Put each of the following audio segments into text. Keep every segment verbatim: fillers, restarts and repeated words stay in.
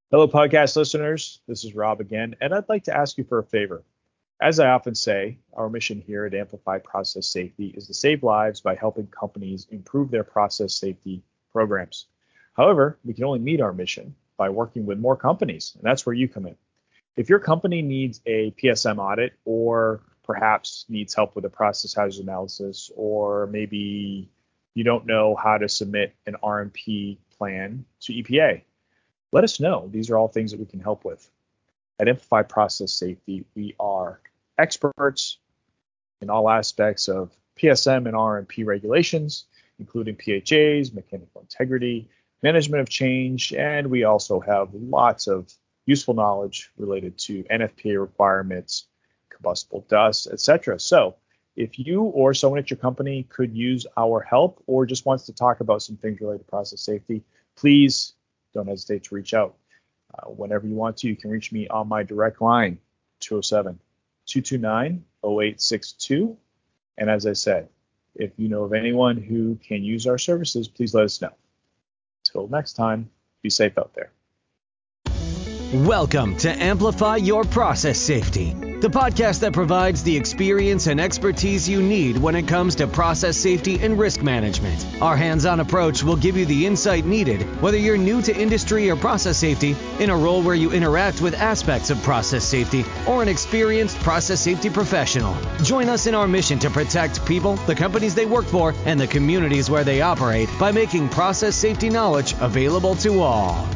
Hello, podcast listeners. This is Rob again, and I'd like to ask you for a favor. As I often say, our mission here at Amplify Process Safety is to save lives by helping companies improve their process safety programs. However, we can only meet our mission by working with more companies, and that's where you come in. If your company needs a P S M audit or perhaps needs help with a process hazard analysis, or maybe you don't know how to submit an R M P plan to E P A, let us know. These are all things that we can help with. At Amplify Process Safety, we are experts in all aspects of P S M and R M P regulations, including P H As, mechanical integrity, management of change, and we also have lots of useful knowledge related to N F P A requirements, combustible dust, et cetera. So if you or someone at your company could use our help or just wants to talk about some things related to process safety, please don't hesitate to reach out. Uh, whenever you want to, you can reach me on my direct line, two oh seven, two two nine, oh eight six two. And as I said, if you know of anyone who can use our services, please let us know. Till next time, be safe out there. Welcome to Amplify Your Process Safety, the podcast that provides the experience and expertise you need when it comes to process safety and risk management. Our hands-on approach will give you the insight needed, whether you're new to industry or process safety, in a role where you interact with aspects of process safety, or an experienced process safety professional. Join us in our mission to protect people, the companies they work for, and the communities where they operate by making process safety knowledge available to all.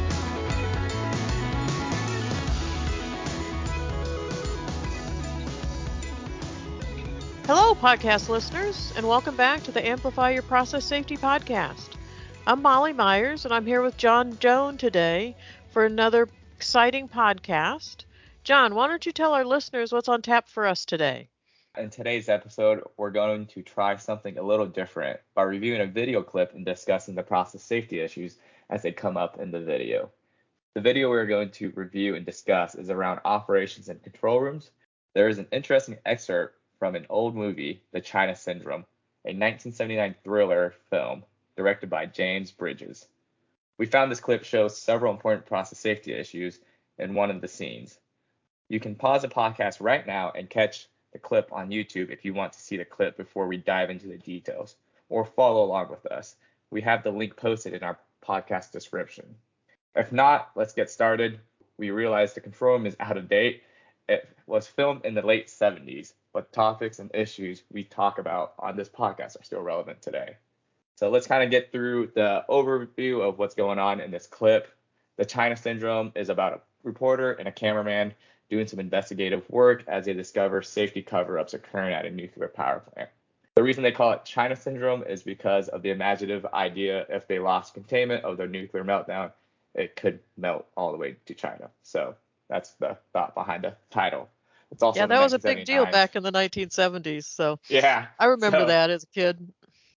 Hello, podcast listeners, and welcome back to the Amplify Your Process Safety podcast. I'm Molly Myers, and I'm here with John Joan today for another exciting podcast. John, why don't you tell our listeners what's on tap for us today? In today's episode, we're going to try something a little different by reviewing a video clip and discussing the process safety issues as they come up in the video. The video we're going to review and discuss is around operations and control rooms. There is an interesting excerpt from an old movie, The China Syndrome, a nineteen seventy-nine thriller film directed by James Bridges. We found this clip shows several important process safety issues in one of the scenes. You can pause the podcast right now and catch the clip on YouTube if you want to see the clip before we dive into the details, or follow along with us. We have the link posted in our podcast description. If not, let's get started. We realize the control room is out of date. It was filmed in the late seventies, but topics and issues we talk about on this podcast are still relevant today. So let's kind of get through the overview of what's going on in this clip. The China Syndrome is about a reporter and a cameraman doing some investigative work as they discover safety cover-ups occurring at a nuclear power plant. The reason they call it China Syndrome is because of the imaginative idea if they lost containment of their nuclear meltdown, it could melt all the way to China. So that's the thought behind the title. It's also yeah, that was a big deal back in the nineteen seventies. So yeah, I remember so, that as a kid.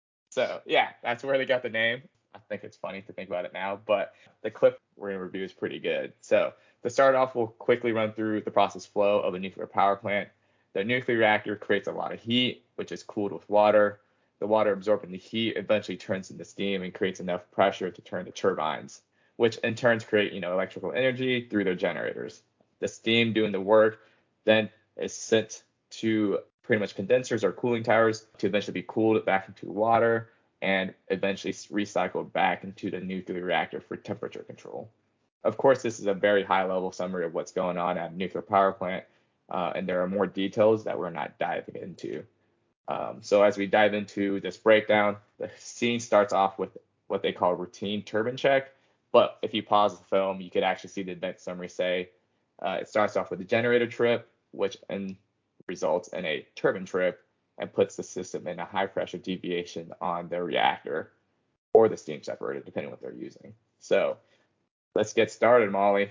So yeah, that's where they got the name. I think it's funny to think about it now, but the clip we're going to review is pretty good. So to start off, we'll quickly run through the process flow of a nuclear power plant. The nuclear reactor creates a lot of heat, which is cooled with water. The water absorbing the heat eventually turns into steam and creates enough pressure to turn the turbines, which in turn create, you know, electrical energy through their generators. The steam doing the work then is sent to pretty much condensers or cooling towers to eventually be cooled back into water and eventually recycled back into the nuclear reactor for temperature control. Of course, this is a very high-level summary of what's going on at a nuclear power plant, uh, and there are more details that we're not diving into. Um, so as we dive into this breakdown, the scene starts off with what they call routine turbine check. But if you pause the film, you could actually see the event summary say uh, it starts off with a generator trip, which in, results in a turbine trip and puts the system in a high pressure deviation on the reactor or the steam separator, depending on what they're using. So let's get started, Molly.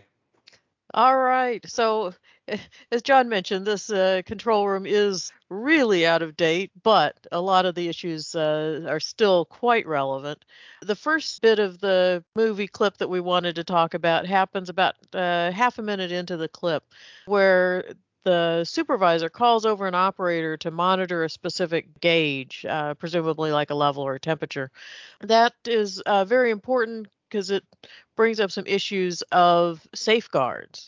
All right. So, as John mentioned, this uh, control room is really out of date, but a lot of the issues uh, are still quite relevant. The first bit of the movie clip that we wanted to talk about happens about uh, half a minute into the clip, where the supervisor calls over an operator to monitor a specific gauge, uh, presumably like a level or a temperature. That is uh, very important because it brings up some issues of safeguards.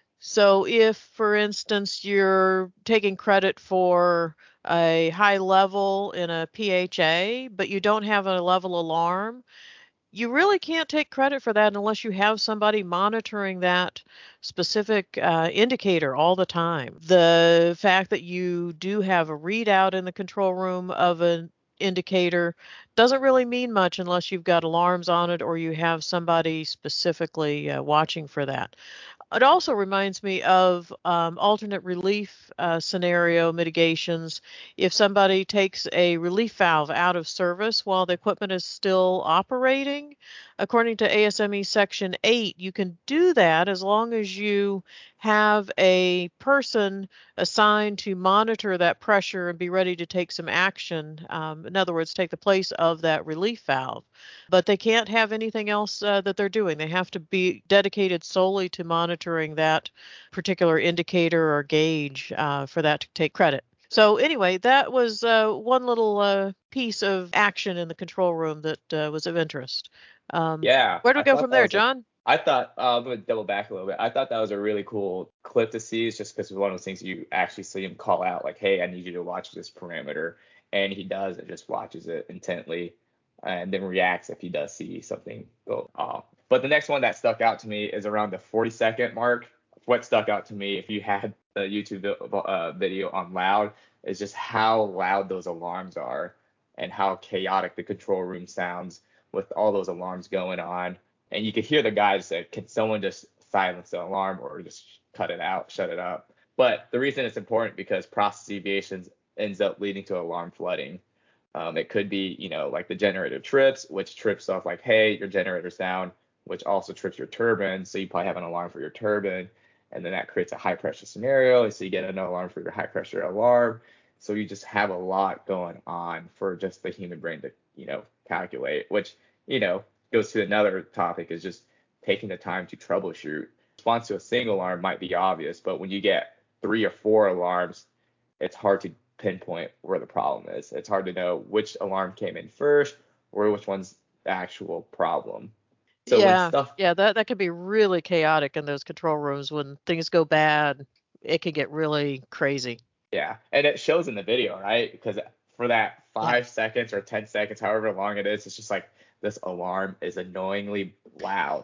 So if, for instance, you're taking credit for a high level in a P H A, but you don't have a level alarm, you really can't take credit for that unless you have somebody monitoring that specific uh, indicator all the time. The fact that you do have a readout in the control room of an indicator doesn't really mean much unless you've got alarms on it or you have somebody specifically uh, watching for that. It also reminds me of um, alternate relief uh, scenario mitigations. If somebody takes a relief valve out of service while the equipment is still operating, according to A S M E Section eight, you can do that as long as you have a person assigned to monitor that pressure and be ready to take some action. Um, in other words, take the place of that relief valve. But they can't have anything else uh, that they're doing. They have to be dedicated solely to monitoring that particular indicator or gauge uh, for that to take credit. So anyway, that was uh, one little uh, piece of action in the control room that uh, was of interest. Um, Yeah, where do we I go thought from that there, was a John? I thought uh, I'm gonna double back a little bit. I thought that was a really cool clip to see, it's just because it's one of those things you actually see him call out, like, "Hey, I need you to watch this parameter," and he does and just watches it intently, and then reacts if he does see something go off. But the next one that stuck out to me is around the forty second mark. What stuck out to me, if you had the YouTube uh, video on loud, is just how loud those alarms are and how chaotic the control room sounds with all those alarms going on. And you could hear the guys say, "Can someone just silence the alarm or just cut it out, shut it up?" But the reason it's important because process deviations ends up leading to alarm flooding. Um, it could be, you know, like the generator trips, which trips off like, "Hey, your generator's down," which also trips your turbine. So you probably have an alarm for your turbine. And then that creates a high pressure scenario. So you get an alarm for your high pressure alarm. So you just have a lot going on for just the human brain to, you know, calculate, which, you know, goes to another topic, is just taking the time to troubleshoot. Response to a single alarm might be obvious, but when you get three or four alarms, it's hard to pinpoint where the problem is. It's hard to know which alarm came in first or which one's the actual problem. So when Yeah, stuff, yeah, that that could be really chaotic in those control rooms when things go bad. It can get really crazy. yeah, and it shows in the video, right? Because for that Yeah. five seconds or ten seconds, however long it is, it's just like this alarm is annoyingly loud.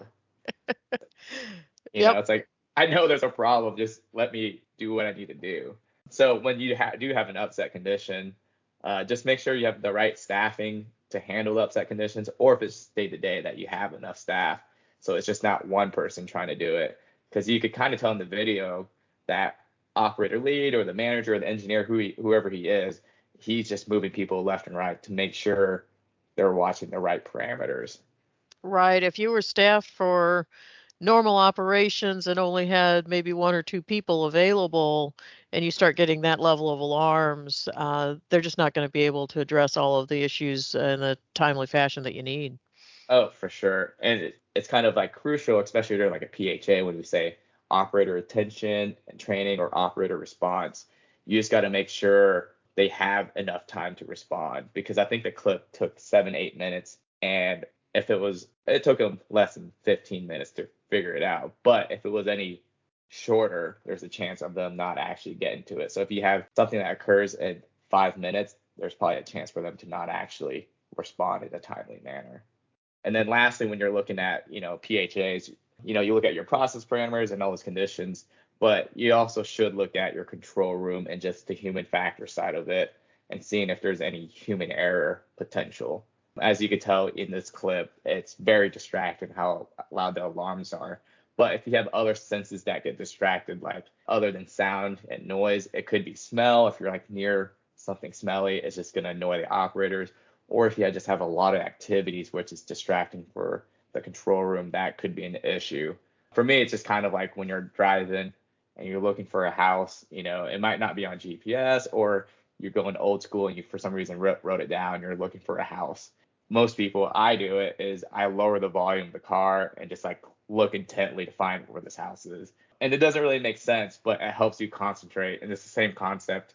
You know, Yep. it's like, I know there's a problem. Just let me do what I need to do. So when you ha- do have an upset condition, uh, just make sure you have the right staffing to handle upset conditions, or if it's day to day, that you have enough staff. So it's just not one person trying to do it. Because you could kind of tell in the video that operator lead or the manager or the engineer, who he, whoever he is, he's just moving people left and right to make sure they're watching the right parameters. Right. If you were staffed for normal operations and only had maybe one or two people available, and you start getting that level of alarms, uh, they're just not going to be able to address all of the issues in a timely fashion that you need. Oh, for sure. And it, it's kind of like crucial, especially during like a P H A, when we say operator attention and training or operator response. You just got to make sure they have enough time to respond, because I think the clip took seven, eight minutes. And if it was, it took them less than fifteen minutes to figure it out. But if it was any shorter, there's a chance of them not actually getting to it. So if you have something that occurs in five minutes, there's probably a chance for them to not actually respond in a timely manner. And then lastly, when you're looking at, you know, P H As, you know, you look at your process parameters and all those conditions, but you also should look at your control room and just the human factor side of it and seeing if there's any human error potential. As you could tell in this clip, it's very distracting how loud the alarms are. But if you have other senses that get distracted, like other than sound and noise, it could be smell. If you're like near something smelly, it's just going to annoy the operators. Or if you just have a lot of activities, which is distracting for the control room, that could be an issue. For me, it's just kind of like when you're driving and you're looking for a house, you know, it might not be on G P S, or you're going old school and you, for some reason, wrote, wrote it down, you're looking for a house. Most people, I do it, is I lower the volume of the car and just like look intently to find where this house is. And it doesn't really make sense, but it helps you concentrate. And it's the same concept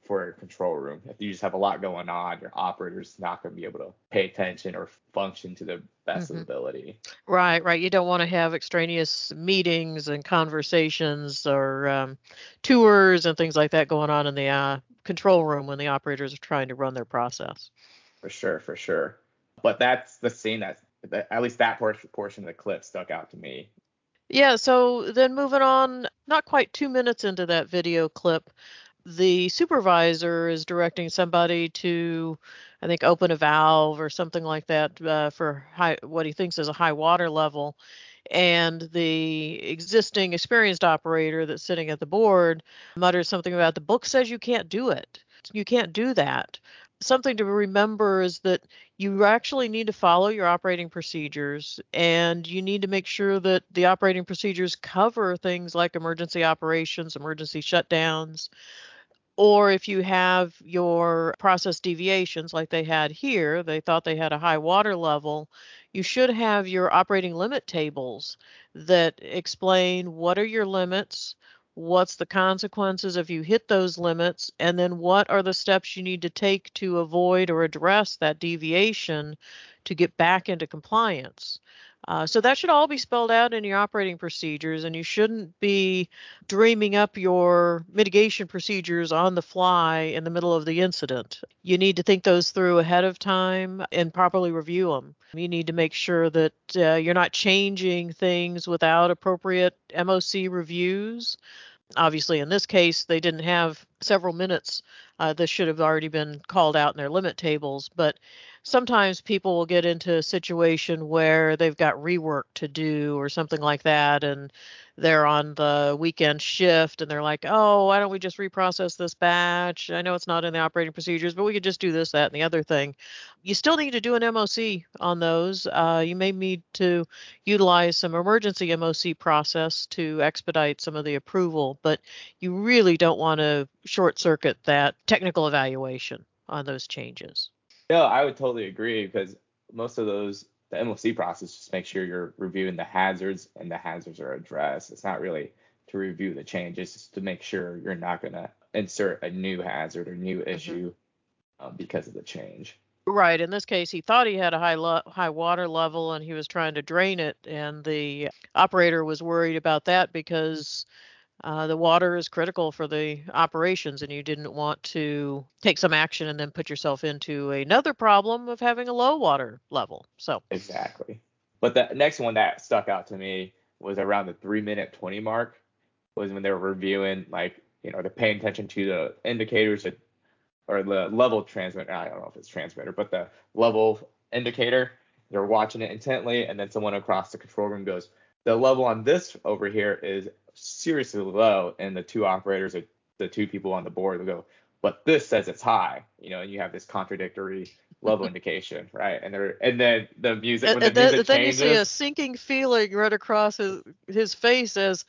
for a control room. If you just have a lot going on, your operator's not going to be able to pay attention or function to the best hmm of ability. Right, right. You don't want to have extraneous meetings and conversations or um, tours and things like that going on in the uh, control room when the operators are trying to run their process. For sure, for sure. But that's the scene that, that at least that por- portion of the clip stuck out to me. Yeah, so then moving on, not quite two minutes into that video clip, the supervisor is directing somebody to, I think, open a valve or something like that uh, for high, what he thinks is a high water level. And the existing experienced operator that's sitting at the board mutters something about the book says you can't do it. You can't do that. Something to remember is that you actually need to follow your operating procedures, and you need to make sure that the operating procedures cover things like emergency operations, emergency shutdowns, or if you have your process deviations like they had here, they thought they had a high water level, you should have your operating limit tables that explain what are your limits, what's the consequences if you hit those limits, and then what are the steps you need to take to avoid or address that deviation to get back into compliance. Uh, so that should all be spelled out in your operating procedures, and you shouldn't be dreaming up your mitigation procedures on the fly in the middle of the incident. You need to think those through ahead of time and properly review them. You need to make sure that uh, you're not changing things without appropriate M O C reviews. Obviously, in this case, they didn't have several minutes. Uh, this should have already been called out in their limit tables. But sometimes people will get into a situation where they've got rework to do or something like that, and they're on the weekend shift, and they're like, oh, why don't we just reprocess this batch? I know it's not in the operating procedures, but we could just do this, that, and the other thing. You still need to do an M O C on those. Uh, you may need to utilize some emergency M O C process to expedite some of the approval, but you really don't want to short circuit that technical evaluation on those changes. No, I would totally agree because most of those, the M O C process just make sure you're reviewing the hazards and the hazards are addressed. It's not really to review the changes, it's to make sure you're not going to insert a new hazard or new issue mm-hmm. um, because of the change. Right. In this case, he thought he had a high lo- high water level and he was trying to drain it, and the operator was worried about that because uh, the water is critical for the operations, and you didn't want to take some action and then put yourself into another problem of having a low water level. So exactly. But the next one that stuck out to me was around the three minute twenty mark, was when they were reviewing, like, you know, they're paying attention to the indicators that, or the level transmitter. I don't know if it's transmitter, but the level indicator. They're watching it intently, and then someone across the control room goes, the level on this over here is seriously low, and the two operators, the two people on the board, will go, but this says it's high, you know, and you have this contradictory level indication, right? And they're, and then the music, when the and then, music then changes, you see a sinking feeling right across his his face as,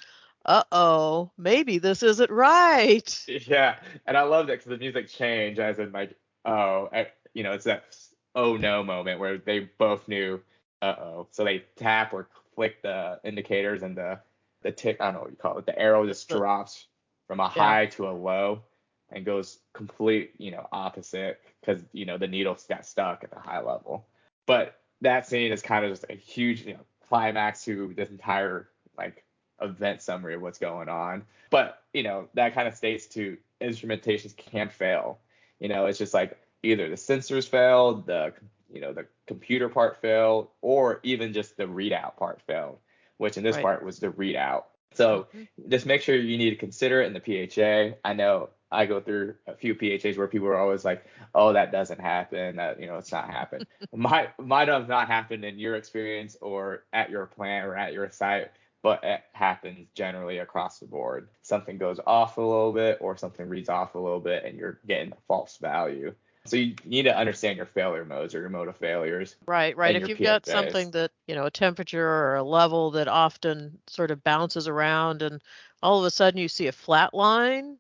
uh-oh, maybe this isn't right. Yeah, and I love that because the music changed as in like, oh, I, you know, it's that oh no moment where they both knew, uh-oh. So they tap or click the indicators, and the the tick, I don't know what you call it, the arrow just But, drops from a yeah. high to a low and goes complete, you know, opposite because, you know, the needle got stuck at the high level. But that scene is kind of just a huge, you know, climax to this entire like event summary of what's going on. But, you know, that kind of states to instrumentations can fail. You know, it's just like either the sensors failed, the, you know, the computer part failed, or even just the readout part failed, which in this Right. part was the readout. So mm-hmm. just make sure you need to consider it in the P H A. I know I go through a few P H As where people are always like, oh, that doesn't happen. That, you know, it's not happened. might, might have not happened in your experience or at your plant or at your site, but it happens generally across the board. Something goes off a little bit or something reads off a little bit and you're getting a false value. So you need to understand your failure modes or your mode of failures. Right, right. If you've P H As. got something that, you know, a temperature or a level that often sort of bounces around and all of a sudden you see a flat line,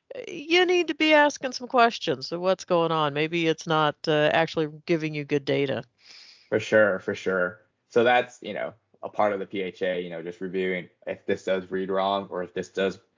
you need to be asking some questions of what's going on. Maybe it's not uh, actually giving you good data. For sure, for sure. So that's, you know, a part of the P H A, you know, just reviewing if this does read wrong or if this does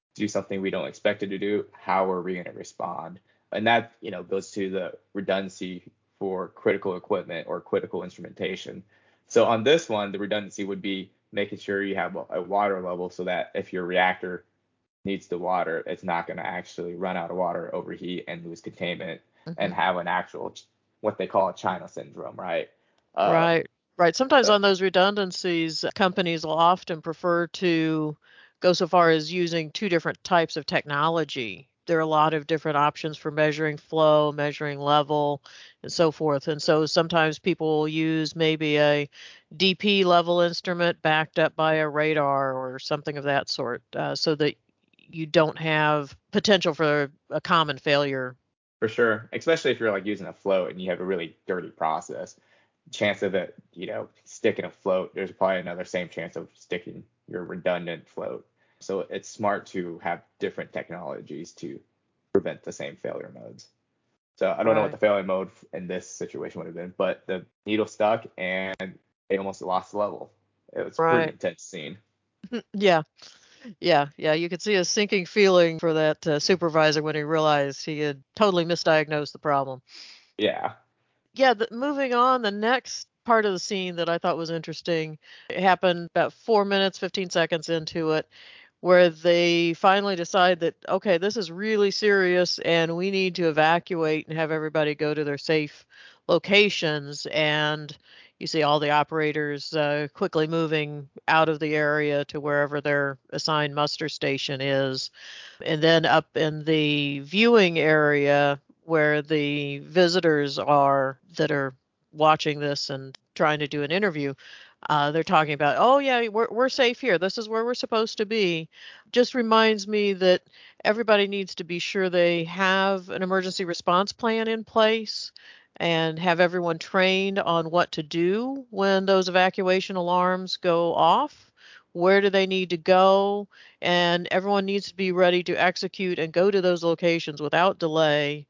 do something we don't expect it to do, how are we going to respond? And that, you know, goes to the redundancy for critical equipment or critical instrumentation. So on this one, the redundancy would be making sure you have a water level so that if your reactor needs the water, it's not going to actually run out of water, overheat, and lose containment Mhm. and have an actual, what they call a China syndrome, right? Um, Right, right. Sometimes so, on those redundancies, companies will often prefer to go so far as using two different types of technology. There are a lot of different options for measuring flow, measuring level, and so forth. And so sometimes people will use maybe a D P level instrument backed up by a radar or something of that sort, uh, so that you don't have potential for a common failure. for sure, especially if you're like using a float and you have a really dirty process, chance of it, you know, sticking a float, there's probably another same chance of sticking your redundant float. So it's smart to have different technologies to prevent the same failure modes. So I don't know what Right. the failure mode in this situation would have been, but the needle stuck and they almost lost the level. It was a pretty Right. intense scene. Yeah. Yeah, yeah, you could see a sinking feeling for that uh, supervisor when he realized he had totally misdiagnosed the problem. Yeah, Yeah, the, moving on, the next part of the scene that I thought was interesting, it happened about four minutes, fifteen seconds into it, where they finally decide that, okay, this is really serious and we need to evacuate and have everybody go to their safe locations. And you see all the operators uh, quickly moving out of the area to wherever their assigned muster station is. And then up in the viewing area where the visitors are that are watching this and trying to do an interview, uh, they're talking about, oh yeah, we're we're safe here. This is where we're supposed to be. Just reminds me that everybody needs to be sure they have an emergency response plan in place and have everyone trained on what to do when those evacuation alarms go off. Where do they need to go? And everyone needs to be ready to execute and go to those locations without delay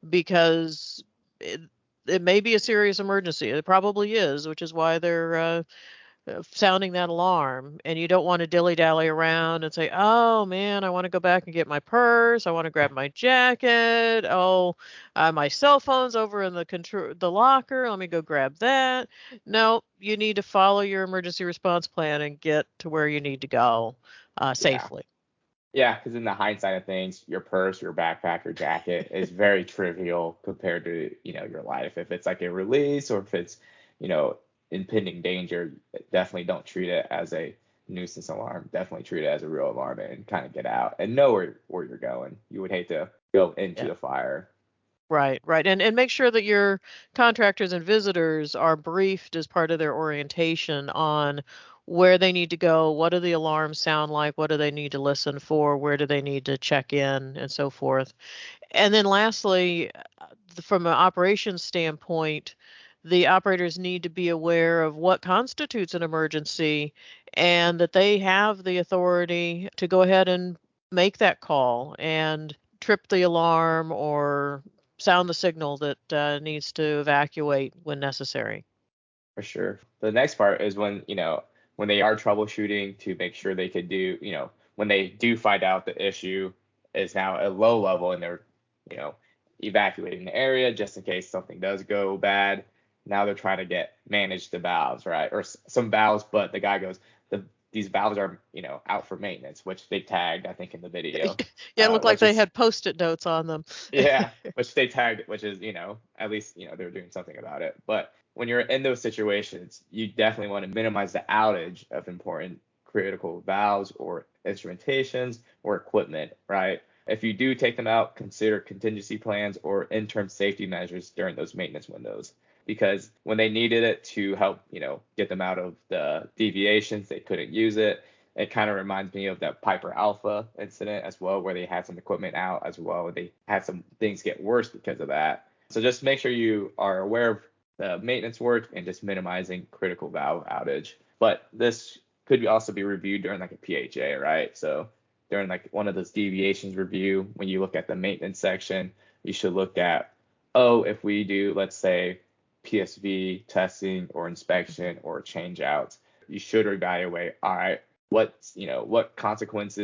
because it, it may be a serious emergency. It probably is, which is why they're uh, uh, sounding that alarm. And you don't want to dilly dally around and say, oh man, I want to go back and get my purse. I want to grab my jacket. Oh, uh, my cell phone's over in the control, the locker. Let me go grab that. No, you need to follow your emergency response plan and get to where you need to go uh, yeah. safely. Yeah, because in the hindsight of things, your purse, your backpack, your jacket is very trivial compared to, you know, your life. If it's like a release or if it's, you know, impending danger, definitely don't treat it as a nuisance alarm. Definitely treat it as a real alarm and kind of get out and know where, where you're going. You would hate to go into Yeah. the fire. Right, right. And and make sure that your contractors and visitors are briefed as part of their orientation on where they need to go, what do the alarms sound like, what do they need to listen for, where do they need to check in, and so forth. And then lastly, uh, from an operations standpoint, the operators need to be aware of what constitutes an emergency and that they have the authority to go ahead and make that call and trip the alarm or sound the signal that uh, needs to evacuate when necessary. For sure. The next part is when, you know, when they are troubleshooting to make sure they could do, you know, when they do find out the issue is now at low level and they're, you know, evacuating the area just in case something does go bad. Now they're trying to get manage the valves, right? Or s- some valves, but the guy goes, the these valves are, you know, out for maintenance, which they tagged, I think, in the video, Yeah, it uh, looked like which they is had post-it notes on them. yeah, which they tagged, which is, you know, at least, you know, they're doing something about it. But when you're in those situations, you definitely want to minimize the outage of important critical valves or instrumentations or equipment, right? If you do take them out, consider contingency plans or interim safety measures during those maintenance windows. Because when they needed it to help, you know, get them out of the deviations, they couldn't use it. It kind of reminds me of that Piper Alpha incident as well, where they had some equipment out as well. They had some things get worse because of that. So just make sure you are aware of the maintenance work and just minimizing critical valve outage. But this could also be reviewed during like a P H A, right? So during like one of those deviations review, when you look at the maintenance section, you should look at, oh, if we do, let's say, P S V testing or inspection or change outs, you should evaluate, all right, what, you know, what consequences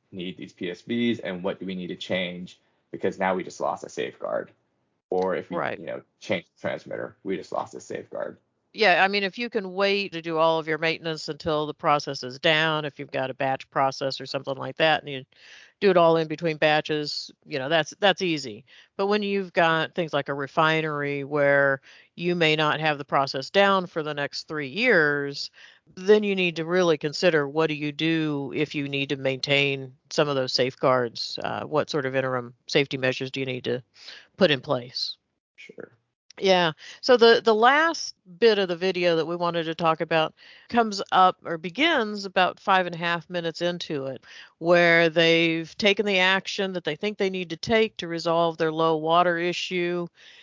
need these P S Bs and what do we need to change because now we just lost a safeguard. Or if we, Right. you know, change the transmitter, we just lost a safeguard. Yeah, I mean, if you can wait to do all of your maintenance until the process is down, if you've got a batch process or something like that, and you do it all in between batches, you know, that's that's easy. But when you've got things like a refinery where you may not have the process down for the next three years, then you need to really consider what do you do if you need to maintain some of those safeguards? Uh, what sort of interim safety measures do you need to put in place? Sure. Yeah. So the the last bit of the video that we wanted to talk about comes up or begins about five and a half minutes into it, where they've taken the action that they think they need to take to resolve their low water issue,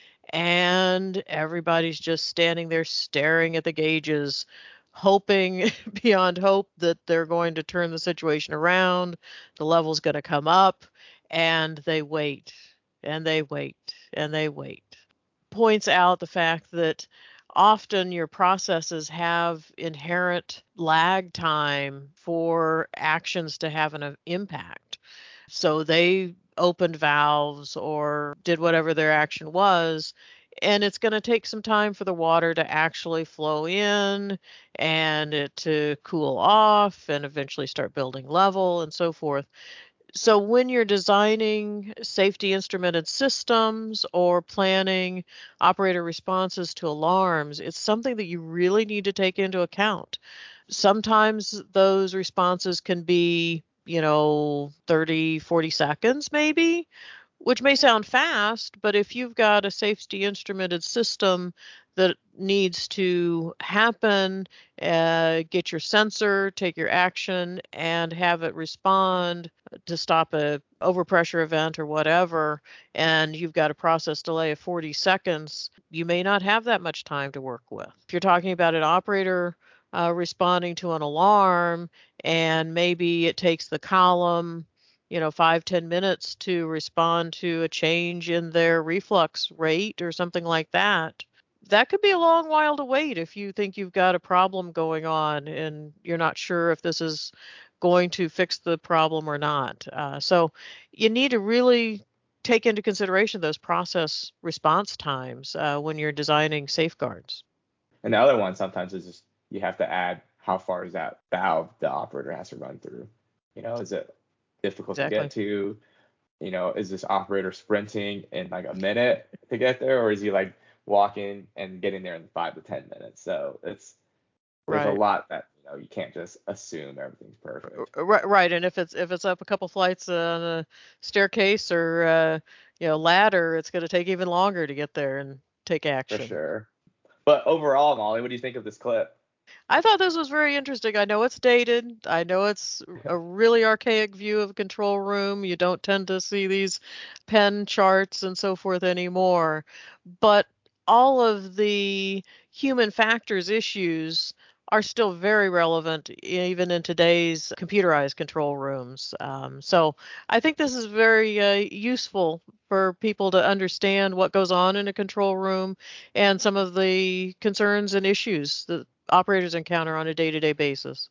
and everybody's just standing there staring at the gauges, hoping beyond hope that they're going to turn the situation around, the level's going to come up, and they wait and they wait and they wait. Points out the fact that often your processes have inherent lag time for actions to have an impact. So they opened valves or did whatever their action was, and it's going to take some time for the water to actually flow in and it to cool off and eventually start building level and so forth. So when you're designing safety instrumented systems or planning operator responses to alarms, it's something that you really need to take into account. Sometimes those responses can be, you know, thirty, forty seconds maybe, which may sound fast, but if you've got a safety instrumented system that needs to happen, uh, get your sensor, take your action, and have it respond to stop a overpressure event or whatever, and you've got a process delay of forty seconds, you may not have that much time to work with. If you're talking about an operator uh, responding to an alarm, and maybe it takes the column, you know, five, ten minutes to respond to a change in their reflux rate or something like that, that could be a long while to wait if you think you've got a problem going on and you're not sure if this is going to fix the problem or not. Uh, so you need to really take into consideration those process response times uh, when you're designing safeguards. And the other one sometimes is just you have to add how far is that valve the operator has to run through. You know, is it difficult Exactly. to get to? You know, is this operator sprinting in like a minute to get there, or is he like walking and getting there in five to ten minutes? So it's there's Right. a lot that you know you can't just assume everything's perfect. Right, right. And if it's if it's up a couple flights on a staircase or uh, you know ladder, it's going to take even longer to get there and take For action. sure. But overall, Molly, what do you think of this clip? I thought this was very interesting. I know it's dated. I know it's a really archaic view of a control room. You don't tend to see these pen charts and so forth anymore. But all of the human factors issues are still very relevant even in today's computerized control rooms. Um, so I think this is very uh, useful for people to understand what goes on in a control room and some of the concerns and issues that operators encounter on a day-to-day basis.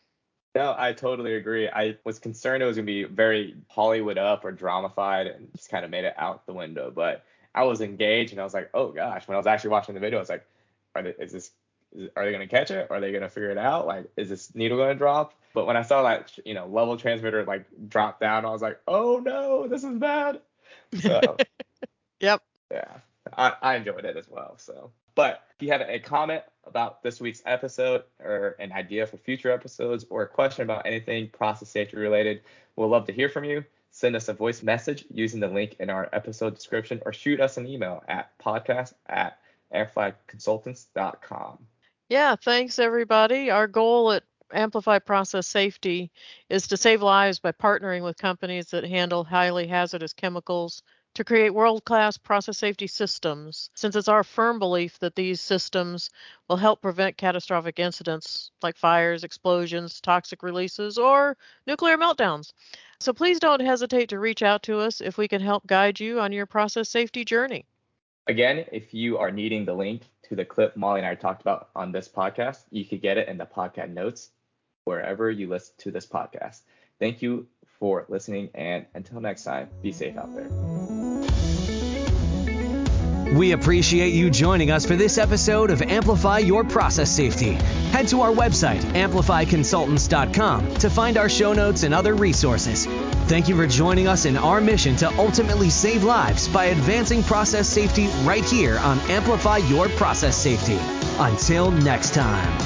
No, I totally agree. I was concerned it was going to be very Hollywood up or dramatified and just kind of made it out the window. But I was engaged and I was like, oh gosh, when I was actually watching the video, I was like, are they, is this, is, are they going to catch it? Are they going to figure it out? Like, is this needle going to drop? But when I saw that, you know, level transmitter like drop down, I was like, oh no, this is bad. So Yep. yeah, I, I enjoyed it as well. So, but if you have a comment about this week's episode or an idea for future episodes or a question about anything process safety related, we'll love to hear from you. Send us a voice message using the link in our episode description or shoot us an email at podcast at amplify consultants dot com. Yeah, thanks everybody. Our goal at Amplify Process Safety is to save lives by partnering with companies that handle highly hazardous chemicals to create world-class process safety systems, since it's our firm belief that these systems will help prevent catastrophic incidents like fires, explosions, toxic releases, or nuclear meltdowns. So please don't hesitate to reach out to us if we can help guide you on your process safety journey. Again, if you are needing the link to the clip Molly and I talked about on this podcast, you could get it in the podcast notes wherever you listen to this podcast. Thank you for listening, and until next time, be safe out there. We appreciate you joining us for this episode of Amplify Your Process Safety. Head to our website, amplify consultants dot com, to find our show notes and other resources. Thank you for joining us in our mission to ultimately save lives by advancing process safety right here on Amplify Your Process Safety. Until next time.